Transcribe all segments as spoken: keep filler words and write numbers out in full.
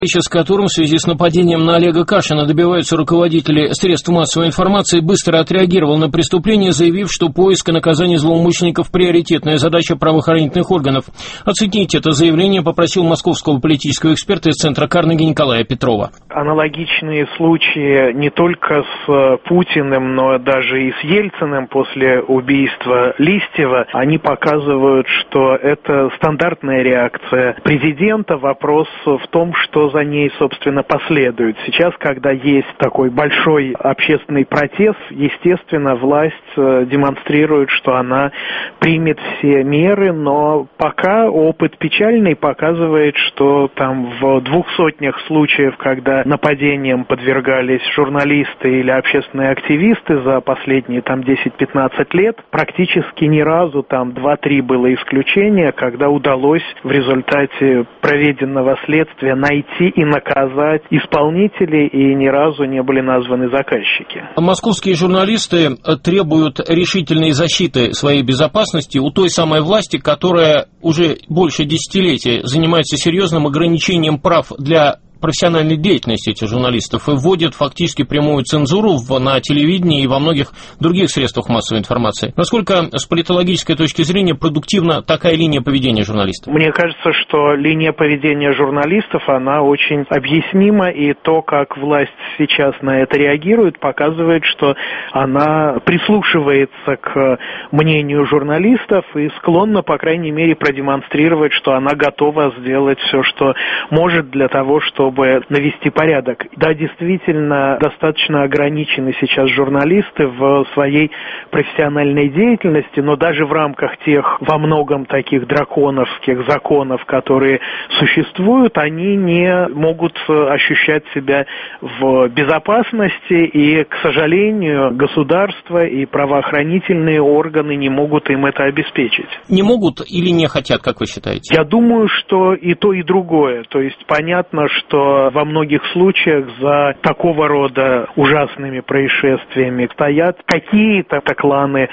с которым в связи с нападением на Олега Кашина добиваются руководители средств массовой информации, быстро отреагировал на преступление, заявив, что поиск и наказание злоумышленников – приоритетная задача правоохранительных органов. Оценить это заявление попросил московского политического эксперта из Центра Карнеги Николая Петрова. Аналогичные случаи не только с Путиным, но даже и с Ельциным после убийства Листьева, они показывают, что это стандартная реакция президента. Вопрос в том, что за ней, собственно, последует. Сейчас, когда есть такой большой общественный протест, естественно, власть демонстрирует, что она примет все меры, но пока опыт печальный показывает, что там в двух сотнях случаев, когда нападениям подвергались журналисты или общественные активисты за последние там десять-пятнадцать лет, практически ни разу, там два-три было исключения, когда удалось в результате проведенного следствия найти и наказать исполнителей, и ни разу не были названы заказчики. Московские журналисты требуют решительной защиты своей безопасности у той самой власти, которая уже больше десятилетия занимается серьезным ограничением прав для профессиональной деятельности этих журналистов и вводят фактически прямую цензуру в, на телевидении и во многих других средствах массовой информации. Насколько с политологической точки зрения продуктивна такая линия поведения журналистов? Мне кажется, что линия поведения журналистов, она очень объяснима, и то, как власть сейчас на это реагирует, показывает, что она прислушивается к мнению журналистов и склонна, по крайней мере, продемонстрировать, что она готова сделать все, что может для того, чтобы чтобы навести порядок. Да, действительно, достаточно ограничены сейчас журналисты в своей профессиональной деятельности, но даже в рамках тех во многом таких драконовских законов, которые существуют, они не могут ощущать себя в безопасности, и, к сожалению, государство и правоохранительные органы не могут им это обеспечить. Не могут или не хотят, как вы считаете? Я думаю, что и то, и другое. То есть понятно, что во многих случаях за такого рода ужасными происшествиями стоят какие-то кланы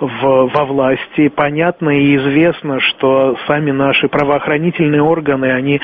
в, во власти. Понятно и известно, что сами наши правоохранительные органы, они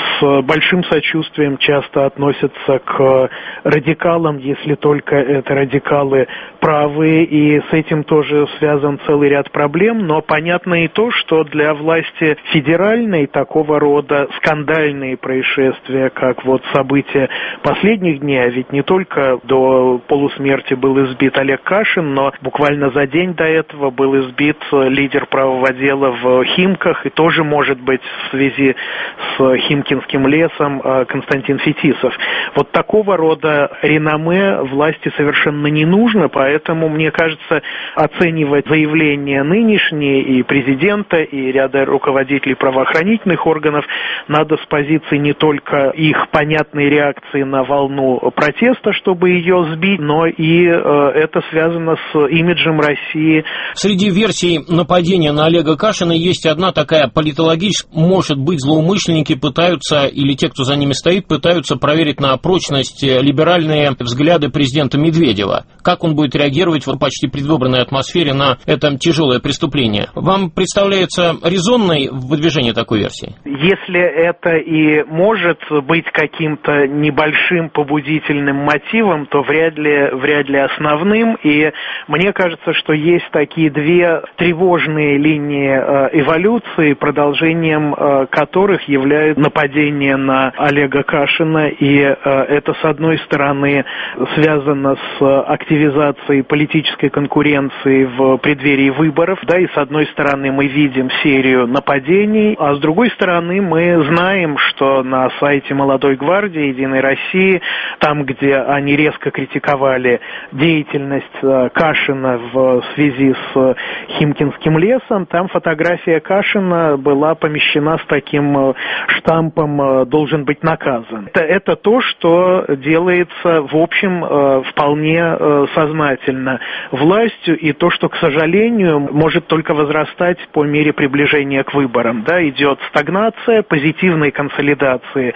с большим сочувствием часто относятся к радикалам, если только это радикалы правые, и с этим тоже связан целый ряд проблем. Но понятно и то, что для власти федеральной такого рода скандальные происшествия, как вот события последних дней, а ведь не только до полусмерти был избит Олег Кашин, но буквально за день до этого был избит лидер правого дела в Химках, и тоже, может быть, в связи с Химкинским лесом Константин Фетисов. Вот такого рода реноме власти совершенно не нужно, поэтому, мне кажется, оценивать заявления нынешние и президента, и ряда руководителей правоохранительных органов надо с позиции не только их понятной реакции на волну протеста, чтобы ее сбить, но и э, это связано с имиджем России. Среди версий нападения на Олега Кашина есть одна такая политологическая. Может быть, злоумышленники пытаются, или те, кто за ними стоит, пытаются проверить на прочность либеральные взгляды президента Медведева. Как он будет реагировать в почти предвыборной атмосфере на это тяжелое преступление? Вам представляется резонной выдвижение такой версии? Если это и может быть каким-то небольшим побудительным мотивом, то вряд ли, вряд ли основным. И мне кажется, что есть такие две тревожные линии э, эволюции, продолжением э, которых является нападение на Олега Кашина. И э, это, с одной стороны, связано с активизацией политической конкуренции в преддверии выборов. Да, и с одной стороны мы видим серию нападений, а с другой стороны мы знаем, что на сайте «Молодой гвардии», «Единой России», там, где они резко критиковали деятельность Кашина в связи с Химкинским лесом, там фотография Кашина была помещена с таким штампом «должен быть наказан». Это, это то, что делается, в общем, вполне сознательно властью, и то, что, к сожалению, может только возрастать по мере приближения к выборам. Да, идет стагнация, позитивной консолидации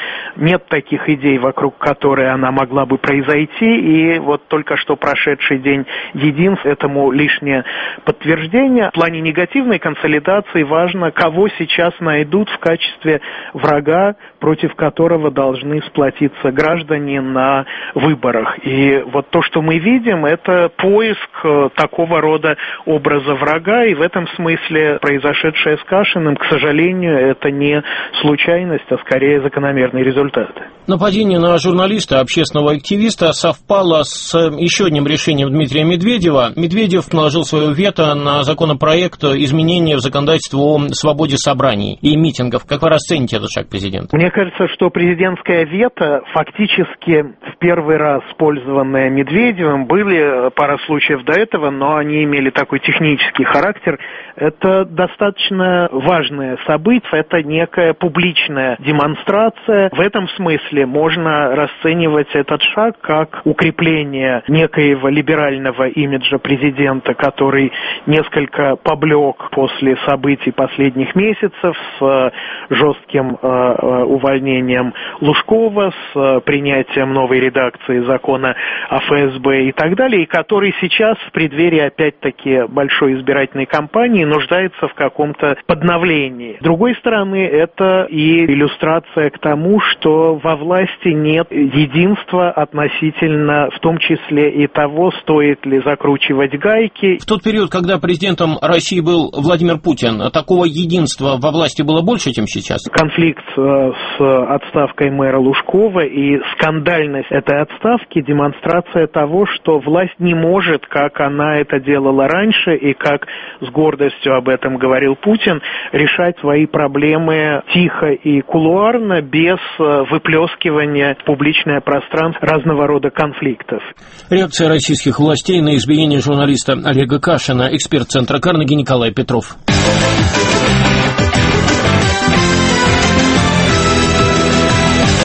нет таких идей, вокруг которой она могла бы произойти, и вот только что прошедший день единств этому лишнее подтверждение. В плане негативной консолидации важно, кого сейчас найдут в качестве врага, против которого должны сплотиться граждане на выборах. И вот то, что мы видим, это поиск такого рода образа врага, и в этом смысле произошедшее с Кашиным, к сожалению, это не случайность, а скорее закономерный результат. Нападение на журналиста, общественного активиста совпало с еще одним решением Дмитрия Медведева. Медведев наложил свое вето на законопроект изменения в законодательство о свободе собраний и митингов. Как вы расцените этот шаг президента? Мне кажется, что президентское вето, фактически в первый раз использованное Медведевым, были пара случаев до этого, но они имели такой технический характер. Это достаточно важное событие, это некая публичная демонстрация. В этом смысле можно расценивать этот шаг как укрепление некоего либерального имиджа президента, который несколько поблек после событий последних месяцев с жестким э, увольнением Лужкова, с принятием новой редакции закона о эф эс бэ и так далее, и который сейчас в преддверии опять-таки большой избирательной кампании нуждается в каком-то подновлении. С другой стороны, это и иллюстрация к тому, что во власти нет единства относительно, в том числе и того, стоит ли закручивать гайки. В тот период, когда президентом России был Владимир Путин, такого единства во власти было больше, чем сейчас? Конфликт с отставкой мэра Лужкова и скандальность этой отставки — демонстрация того, что власть не может, как она это делала раньше и как с гордостью об этом говорил Путин, решать свои проблемы тихо и кулуарно, без выплескивания в публичное пространство разного рода конфликтов. Реакция российских властей на избиение журналиста Олега Кашина. Эксперт Центра Карнеги Николай Петров.